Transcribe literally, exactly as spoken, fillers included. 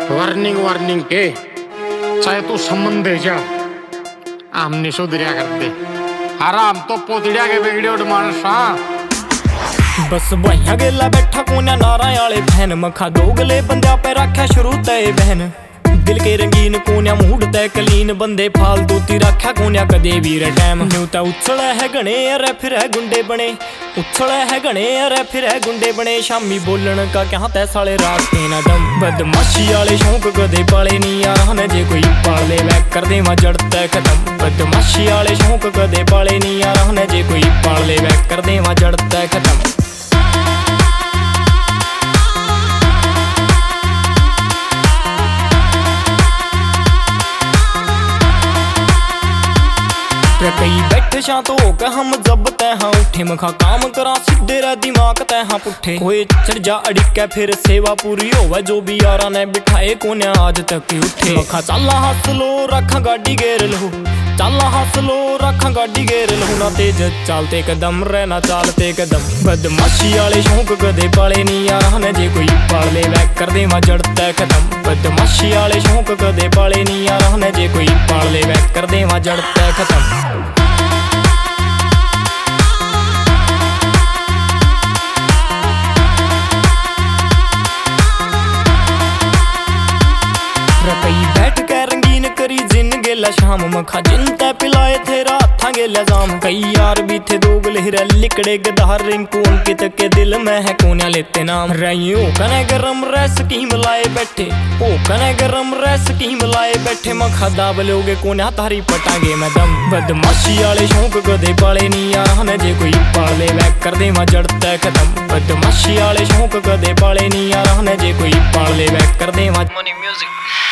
Warning warning के चाहे तू संबंध जा आमने सुधरिया करते आराम तो पोतड़िया के बिगड़े उड़ मानस बस बहिया गेला बैठा कोन्या नारा आले बहन मखा दोगले बंदा पे रखा शुरू तय बहन दिल के रंगीन कोन्या मूड तय कलीन बंदे फालतू ती रखा कोन्या कदे वीर टैम न्यूता उछल है गणे अरे फिर है गुंडे बने उछल है गणे अरे फिर है गुंडे बने शामी बोलन का क्या तै साले रास्ते ना दम बदमाशी वाले शौक कदे पाले नी यार ने जे कोई पाले वै कर दे मा जड़ता खत्म बदमाशी वाले शौक कदे पाले नी यार ने जे कोई पाले वै कर दे मा जड़ता खत्म कई बैठे शां तो होकर हम जब तय हाँ उठे मखा काम करा सीधे रा दिमाग तय हाँ पुठे कोई चढ़ जा अड़िका फिर सेवा पूरी होवे जो भी यारा ने बिठाए कोन्या आज तक उठे मखा चला हस लो रखा गाड़ी गेर लो चला हस लो रखा गाड़ी गेर लो ना तेज चलते कदम रहना चालते कदम बदमाशी वाले शौक कदे पाले नी यार ने जे कोई पाले वै कर दे मा जड़ता खत्म बदमाशी वाले शौक कदे पाले नी यार ने जे कोई पाले वै कर दे मा जड़ता खत्म कई बैठ के रंगीन करी जिन गेला शाम मखा जिनते पिलाए थे राथा गेला जाम कई यार भी थे दोगले हिरा लिकड़े गदार रिंकू अंकित के दिल में है कोन्या लेते नाम रही ओ कने गरम रह स्कीम लाए बैठे ओ कने गरम रह स्कीम लाए बैठे मखा दाब लोगे कोन्या तारी पटांगे मैं दम बदमाशी वाले शौक कदे पाले नी यार ने जे कोई पाले वै कर दे मा जड़ता खत्म बदमाशी वाले शौक कदे पाले नी यार ने जे कोई पाले वै कर दे मा म्यूजिक।